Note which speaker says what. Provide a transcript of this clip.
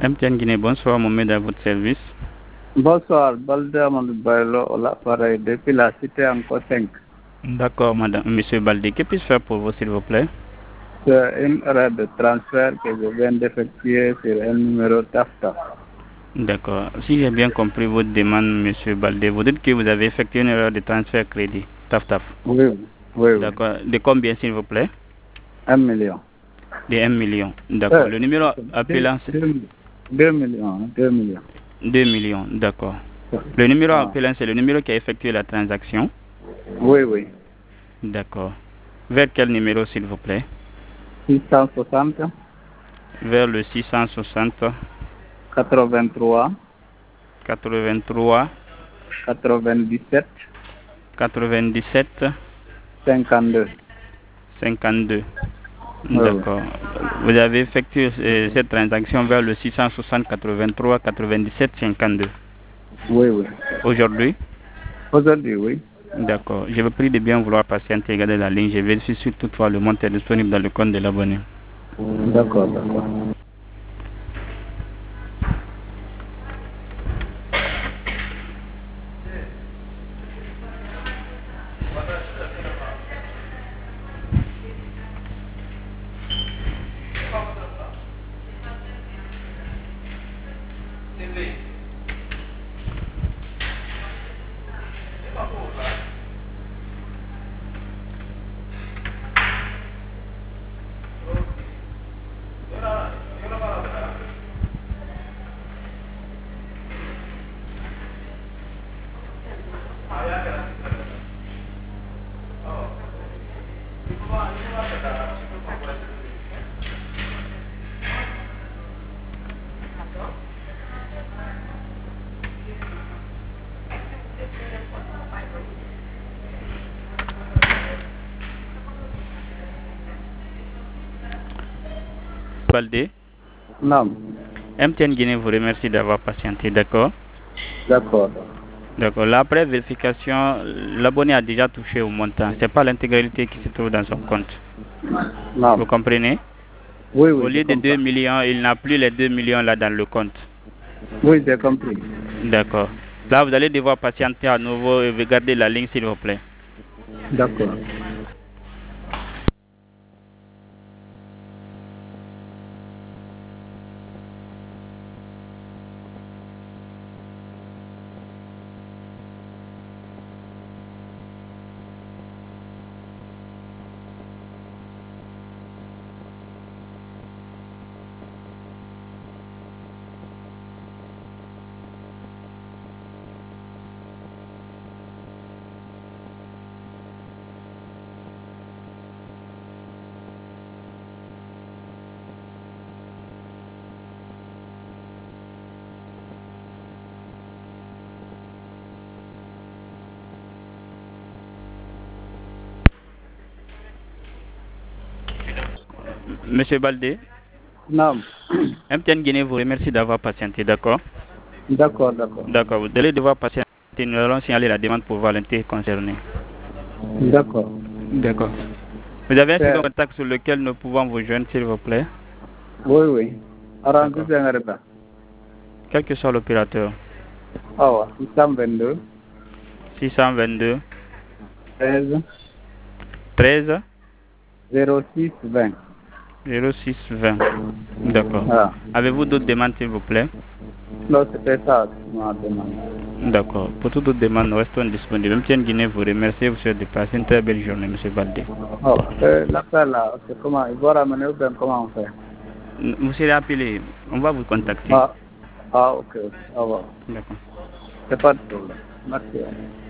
Speaker 1: MTN Guinée, bonsoir, Mohamed à votre service.
Speaker 2: Bonsoir, Balde Amadou Baylo, l'appareil depuis la cité encore 5.
Speaker 1: D'accord, madame, monsieur Baldé. Que puis-je faire pour vous, s'il vous plaît?
Speaker 2: C'est une erreur de transfert que je viens d'effectuer sur un numéro TAFTA.
Speaker 1: D'accord. Si j'ai bien compris votre demande, monsieur Baldé, vous dites que vous avez effectué une erreur de transfert crédit. Taf.
Speaker 2: Oui.
Speaker 1: D'accord. De combien, s'il vous plaît?
Speaker 2: 1 million.
Speaker 1: De 1 million. D'accord. Le numéro appelant, c'est
Speaker 2: 2 millions. 2 millions.
Speaker 1: 2 millions. D'accord. Le numéro appelant, c'est le numéro qui a effectué la transaction?
Speaker 2: Oui.
Speaker 1: D'accord. Vers quel numéro, s'il vous plaît?
Speaker 2: 660.
Speaker 1: Vers le 660.
Speaker 2: 83.
Speaker 1: 83.
Speaker 2: 97.
Speaker 1: 97.
Speaker 2: 52.
Speaker 1: 52. D'accord. Vous avez effectué cette transaction vers le 660 83 97 52.
Speaker 2: Oui.
Speaker 1: Aujourd'hui?
Speaker 2: Aujourd'hui, oui.
Speaker 1: D'accord. Je vous prie de bien vouloir patienter et garder la ligne. Je vérifie si toutefois le montant est disponible dans le compte de l'abonné.
Speaker 2: D'accord.
Speaker 1: Baldé?
Speaker 2: Non.
Speaker 1: MTN Guinée vous remercie d'avoir patienté, d'accord?
Speaker 2: D'accord.
Speaker 1: D'accord. Là, après vérification, l'abonné a déjà touché au montant. Ce n'est pas l'intégralité qui se trouve dans son compte.
Speaker 2: Non.
Speaker 1: Vous comprenez?
Speaker 2: Oui.
Speaker 1: Au lieu de 2 millions, il n'a plus les 2 millions là dans le compte.
Speaker 2: Oui, j'ai compris.
Speaker 1: D'accord. Là, vous allez devoir patienter à nouveau et regarder la ligne, s'il vous plaît.
Speaker 2: D'accord.
Speaker 1: Monsieur Baldé?
Speaker 2: Non.
Speaker 1: MTN Guinée vous remercie d'avoir patienté, d'accord?
Speaker 2: D'accord.
Speaker 1: D'accord, vous allez devoir patienter. Nous allons signaler la demande pour voir l'intérêt concerné.
Speaker 2: D'accord.
Speaker 1: Vous avez un second contact sur lequel nous pouvons vous joindre, s'il vous plaît?
Speaker 2: Oui. Arrangez bien.
Speaker 1: Quel que soit l'opérateur.
Speaker 2: 622.
Speaker 1: 622.
Speaker 2: 13.
Speaker 1: 06
Speaker 2: 20.
Speaker 1: D'accord. Avez-vous d'autres demandes, s'il vous plaît?
Speaker 2: Non, c'était ça, ma demande.
Speaker 1: D'accord. Pour toute autre demande, nous restons disponibles. MTN Guinée vous remercie. Vous souhaite de passer une très belle journée, M. Baldé.
Speaker 2: L'appel là, c'est comment? Il va ramener ou bien comment on fait?
Speaker 1: Vous serez appelé. On va vous contacter.
Speaker 2: Ok. Au revoir.
Speaker 1: D'accord.
Speaker 2: C'est pas de problème. Merci.